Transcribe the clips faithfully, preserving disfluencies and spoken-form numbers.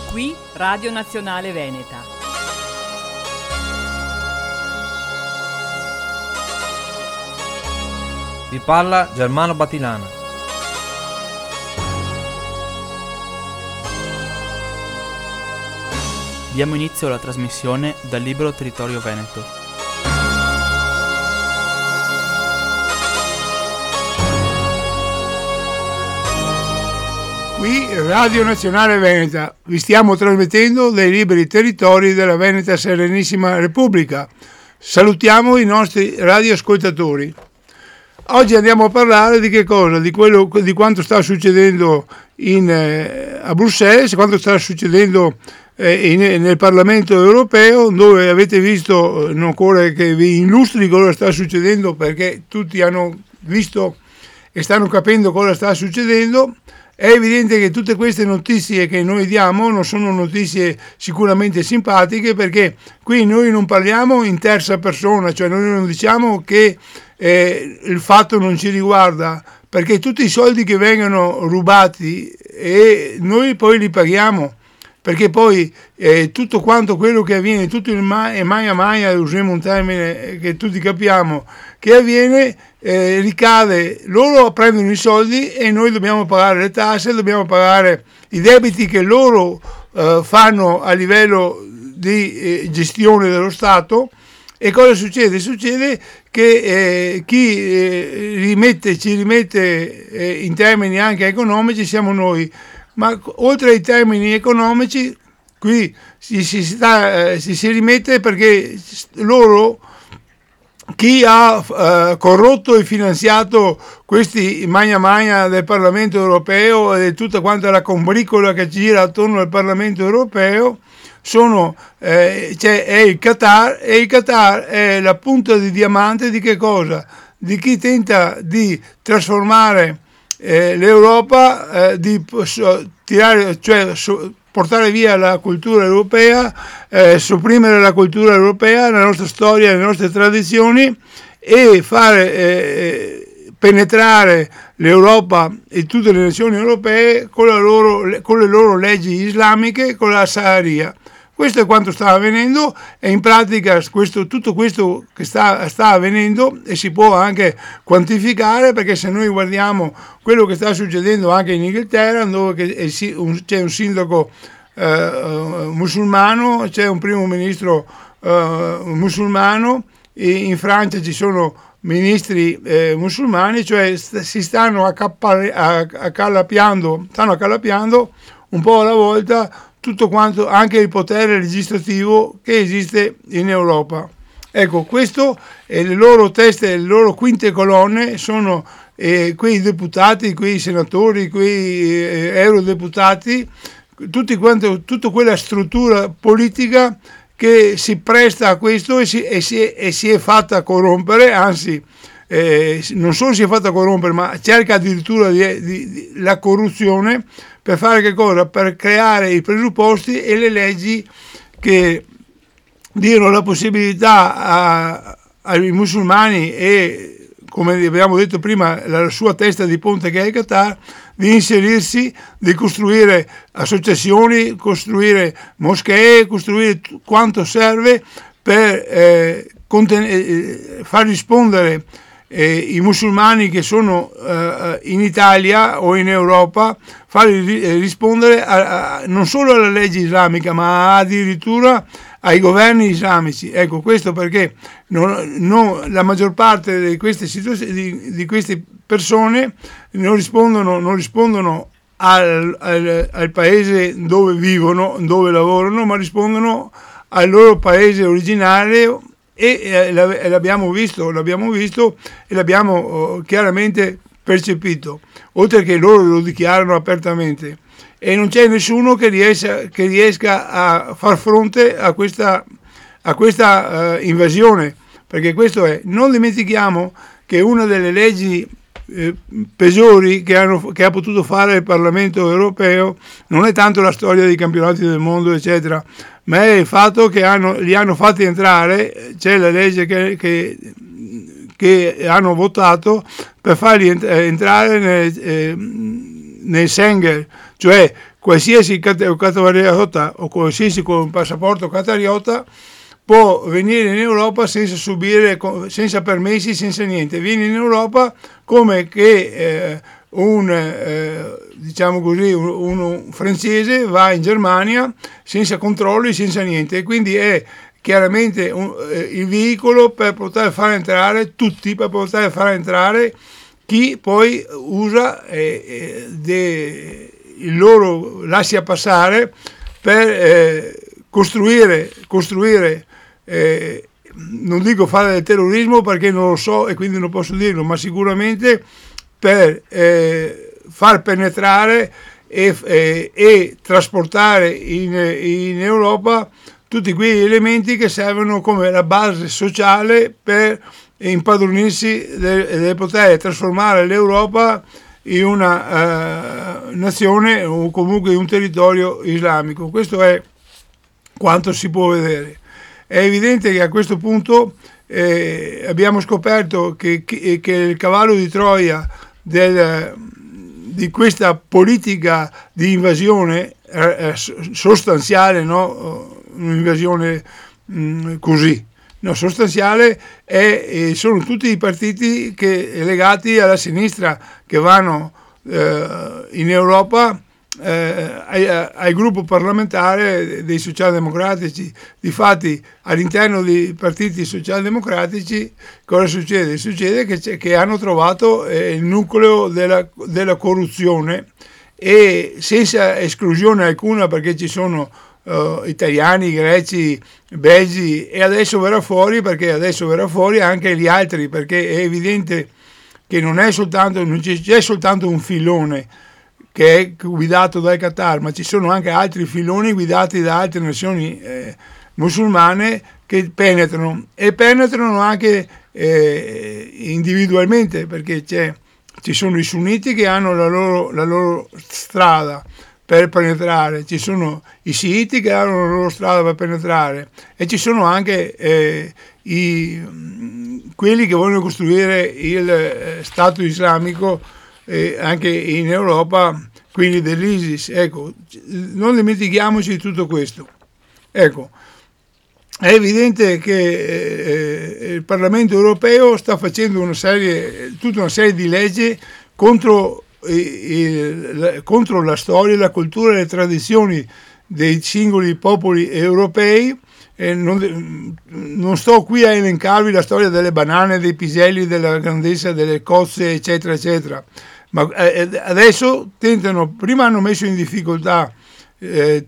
Qui Radio Nazionale Veneta. Vi parla Germano Batilana. Diamo inizio alla trasmissione dal Libero Territorio Veneto. Qui Radio Nazionale Veneta, vi stiamo trasmettendo dai liberi territori della Veneta Serenissima Repubblica. Salutiamo i nostri radioascoltatori. Oggi andiamo a parlare di che cosa? Di quello, di quanto sta succedendo in, eh, a Bruxelles, quanto sta succedendo eh, in, nel Parlamento Europeo, dove avete visto, non occorre che vi illustri cosa sta succedendo, perché tutti hanno visto e stanno capendo cosa sta succedendo. È evidente che tutte queste notizie che noi diamo non sono notizie sicuramente simpatiche, perché qui noi non parliamo in terza persona, cioè noi non diciamo che eh, il fatto non ci riguarda, perché tutti i soldi che vengono rubati e noi poi li paghiamo, perché poi eh, tutto quanto quello che avviene, tutto il ma- e maia maia, usiamo un termine che tutti capiamo, che avviene, eh, ricade, loro prendono i soldi e noi dobbiamo pagare le tasse, dobbiamo pagare i debiti che loro eh, fanno a livello di eh, gestione dello Stato. E cosa succede? Succede che eh, chi eh, rimette, ci rimette eh, in termini anche economici siamo noi, ma oltre ai termini economici qui si, si, sta, eh, si, si rimette perché loro, chi ha eh, corrotto e finanziato questi magna magna del Parlamento Europeo e tutta quanta la combricola che gira attorno al Parlamento Europeo, sono eh, cioè è il Qatar, e il Qatar è la punta di diamante di che cosa? Di chi tenta di trasformare eh, l'Europa, eh, di so, tirare, cioè so, portare via la cultura europea, eh, sopprimere la cultura europea, la nostra storia, le nostre tradizioni, e fare eh, penetrare l'Europa e tutte le nazioni europee con, la loro, con le loro leggi islamiche, con la Sharia. Questo è quanto sta avvenendo, e in pratica questo, tutto questo che sta, sta avvenendo, e si può anche quantificare, perché se noi guardiamo quello che sta succedendo anche in Inghilterra, dove c'è un sindaco eh, musulmano, c'è un primo ministro eh, musulmano, e in Francia ci sono ministri eh, musulmani, cioè st- si stanno accalappiando, stanno accalappiando un po' alla volta tutto quanto, anche il potere legislativo che esiste in Europa. Ecco, questo e le loro teste, le loro quinte colonne sono eh, quei deputati, quei senatori, quei eh, eurodeputati, tutti quanto, tutta quella struttura politica che si presta a questo e si, e si, e si è fatta corrompere, anzi eh, non solo si è fatta corrompere, ma cerca addirittura di, di, di, la corruzione, per fare che cosa? Per creare i presupposti e le leggi che diano la possibilità a, ai musulmani e, come abbiamo detto prima, la sua testa di ponte che è il Qatar, di inserirsi, di costruire associazioni, costruire moschee, costruire quanto serve per eh, conten- eh, far rispondere eh, i musulmani che sono eh, in Italia o in Europa, farli rispondere a, a, non solo alla legge islamica, ma addirittura ai governi islamici. Ecco, questo perché non, non, la maggior parte di queste situazioni, di, di queste persone non rispondono, non rispondono al, al, al paese dove vivono, dove lavorano, ma rispondono al loro paese originario, e, e l'abbiamo visto, l'abbiamo visto e l'abbiamo oh, chiaramente percepito, oltre che loro lo dichiarano apertamente. E non c'è nessuno che riesca, che riesca a far fronte a questa, a questa uh, invasione, perché questo è, non dimentichiamo che una delle leggi eh, peggiori che, hanno, che ha potuto fare il Parlamento Europeo non è tanto la storia dei campionati del mondo eccetera, ma è il fatto che hanno, li hanno fatti entrare, c'è la legge che, che, che hanno votato per farli entrare nel, eh, nel Schengen, cioè qualsiasi qatarota o qualsiasi con un passaporto qatariota può venire in Europa senza subire, senza permessi, senza niente. Viene in Europa come che eh, un, eh, diciamo così, un, un francese va in Germania senza controlli, senza niente. E quindi è chiaramente un, eh, il veicolo per poter far entrare tutti, per poter far entrare chi poi usa eh, eh, de, il loro lascia passare per eh, costruire, costruire eh, non dico fare del terrorismo perché non lo so e quindi non posso dirlo, ma sicuramente per eh, far penetrare e, e, e trasportare in, in Europa tutti quegli elementi che servono come la base sociale per impadronirsi del, del poter trasformare l'Europa in una uh, nazione o comunque in un territorio islamico. Questo è quanto si può vedere. È evidente che a questo punto eh, abbiamo scoperto che, che, che il cavallo di Troia del, di questa politica di invasione eh, sostanziale, no? Un'invasione mh, così, no, sostanziale è, eh, sono tutti i partiti che, legati alla sinistra che vanno eh, in Europa eh, ai, al gruppo parlamentare dei socialdemocratici. Difatti all'interno dei partiti socialdemocratici cosa succede? Succede che, che hanno trovato eh, il nucleo della, della corruzione, e senza esclusione alcuna, perché ci sono Uh, italiani, greci, belgi, e adesso verrà fuori, perché adesso verrà fuori anche gli altri, perché è evidente che non è soltanto, non c'è soltanto un filone che è guidato dal Qatar, ma ci sono anche altri filoni guidati da altre nazioni eh, musulmane che penetrano, e penetrano anche eh, individualmente, perché c'è, ci sono i sunniti che hanno la loro, la loro strada per penetrare, ci sono i sciiti che hanno la loro strada per penetrare, e ci sono anche eh, i, quelli che vogliono costruire il eh, Stato islamico eh, anche in Europa, quindi dell'ISIS. Ecco, non dimentichiamoci di tutto questo. Ecco, è evidente che eh, il Parlamento europeo sta facendo una serie, tutta una serie di leggi contro Il, contro la storia, la cultura e le tradizioni dei singoli popoli europei. E non, non sto qui a elencarvi la storia delle banane, dei piselli, della grandezza delle cozze, eccetera, eccetera, ma eh, adesso tentano, prima hanno messo in difficoltà eh,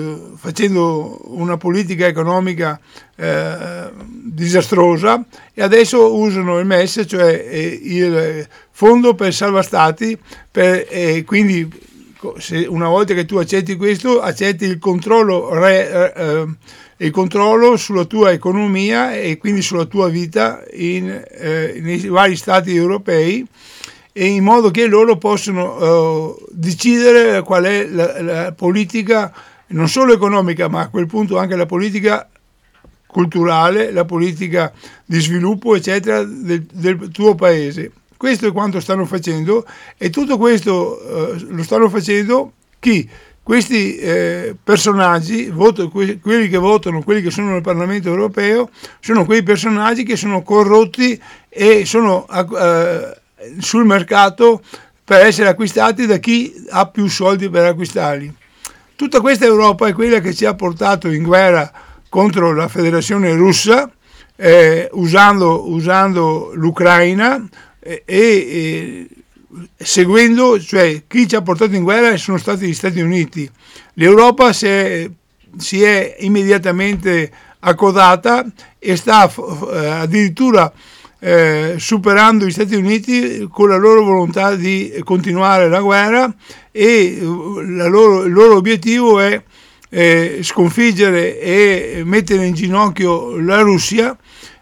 facendo una politica economica eh, disastrosa, e adesso usano il M E S, cioè eh, il fondo per salva stati, per, eh, quindi se una volta che tu accetti questo, accetti il controllo, re, eh, il controllo sulla tua economia e quindi sulla tua vita in, eh, nei vari stati europei, e in modo che loro possano uh, decidere qual è la, la politica, non solo economica, ma a quel punto anche la politica culturale, la politica di sviluppo, eccetera, del, del tuo paese. Questo è quanto stanno facendo, e tutto questo uh, lo stanno facendo chi? Questi eh, personaggi, voto, que- quelli che votano, quelli che sono nel Parlamento europeo, sono quei personaggi che sono corrotti e sono uh, sul mercato per essere acquistati da chi ha più soldi per acquistarli. Tutta questa Europa è quella che ci ha portato in guerra contro la Federazione Russa, eh, usando, usando l'Ucraina e, e seguendo, cioè chi ci ha portato in guerra sono stati gli Stati Uniti. L'Europa si è, si è immediatamente accodata e sta eh, addirittura Eh, superando gli Stati Uniti con la loro volontà di continuare la guerra, e la loro, il loro obiettivo è eh, sconfiggere e mettere in ginocchio la Russia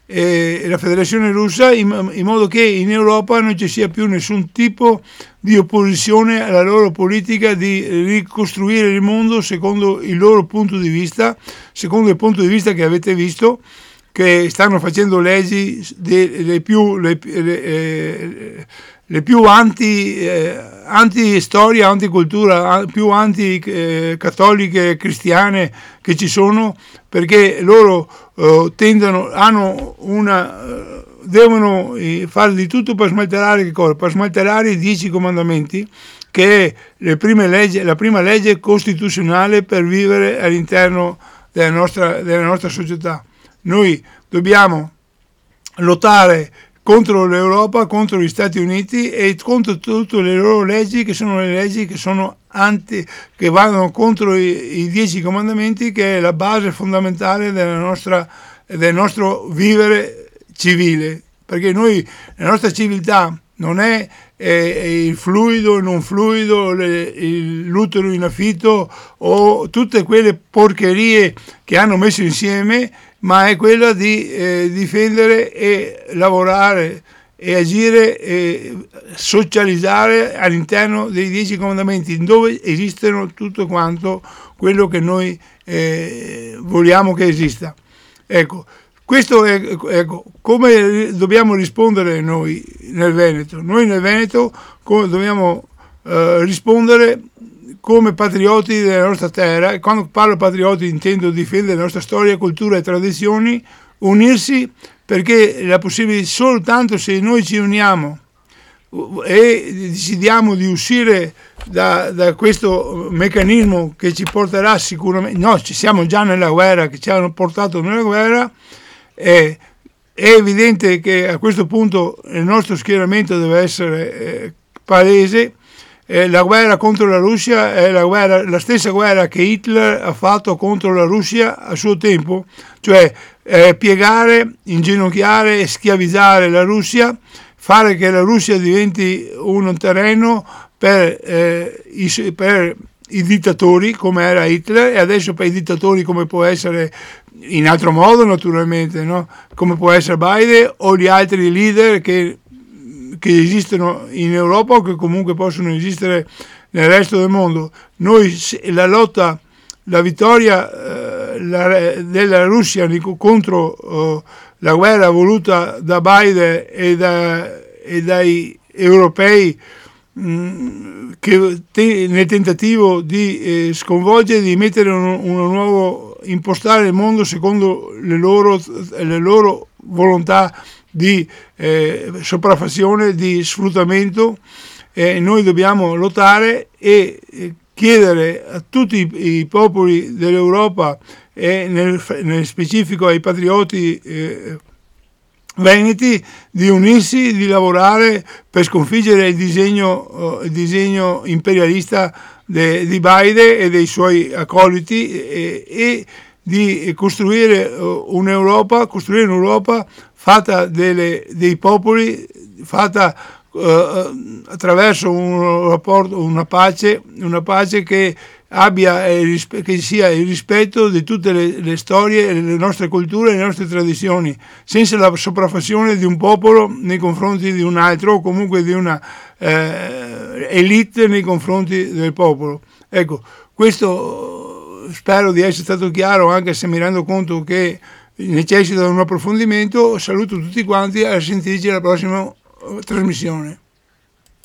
e la Federazione Russa, in, in modo che in Europa non ci sia più nessun tipo di opposizione alla loro politica di ricostruire il mondo secondo il loro punto di vista, secondo il punto di vista che avete visto, che stanno facendo leggi de, le più, le, le, le più anti, eh, anti-storia, anticultura, più anti-cattoliche, cristiane che ci sono, perché loro eh, tendono, hanno una, eh, devono fare di tutto per smalterare che cosa? Per smalterare i dieci comandamenti, che è le prime leggi, la prima legge costituzionale per vivere all'interno della nostra, della nostra società. Noi dobbiamo lottare contro l'Europa, contro gli Stati Uniti e contro tutte le loro leggi, che sono le leggi che sono anti, che vanno contro i, i dieci comandamenti, che è la base fondamentale della nostra, del nostro vivere civile, perché noi, la nostra civiltà non è eh, il fluido, il non fluido, le, il, l'utero in affitto o tutte quelle porcherie che hanno messo insieme, ma è quella di eh, difendere e lavorare e agire e socializzare all'interno dei dieci comandamenti, dove esistono tutto quanto quello che noi eh, vogliamo che esista. Ecco, questo è, ecco, come dobbiamo rispondere noi nel Veneto. Noi nel Veneto come dobbiamo eh, rispondere come patrioti della nostra terra, e quando parlo patrioti intendo difendere la nostra storia, cultura e tradizioni, unirsi, perché è possibile soltanto se noi ci uniamo e decidiamo di uscire da, da questo meccanismo che ci porterà sicuramente, no, ci siamo già nella guerra, che ci hanno portato nella guerra, eh, è evidente che a questo punto il nostro schieramento deve essere eh, palese. Eh, la guerra contro la Russia è la, guerra, la stessa guerra che Hitler ha fatto contro la Russia a suo tempo, cioè eh, piegare, inginocchiare e schiavizzare la Russia, fare che la Russia diventi un terreno per, eh, i, per i dittatori come era Hitler, e adesso per i dittatori come può essere in altro modo naturalmente, no? Come può essere Biden o gli altri leader che che esistono in Europa o che comunque possono esistere nel resto del mondo. Noi la lotta, la vittoria eh, la, della Russia contro eh, la guerra voluta da Biden e, da, e dai europei mh, che te, nel tentativo di eh, sconvolgere, di mettere un, un nuovo, impostare il mondo secondo le loro, le loro volontà di eh, sopraffazione, di sfruttamento, eh, noi dobbiamo lottare e eh, chiedere a tutti i, i popoli dell'Europa e nel, nel specifico ai patrioti eh, veneti di unirsi, di lavorare per sconfiggere il disegno, uh, il disegno imperialista de, di Biden e dei suoi accoliti e, e di costruire uh, un'Europa, costruire un'Europa fatta delle, dei popoli, fatta uh, attraverso un rapporto, una pace, una pace che abbia il, che sia il rispetto di tutte le, le storie, le nostre culture, le nostre tradizioni, senza la sopraffazione di un popolo nei confronti di un altro, o comunque di una eh, elite nei confronti del popolo. Ecco, questo spero di essere stato chiaro, anche se mi rendo conto che necessita di un approfondimento. Saluto tutti quanti, a sentirci alla prossima trasmissione.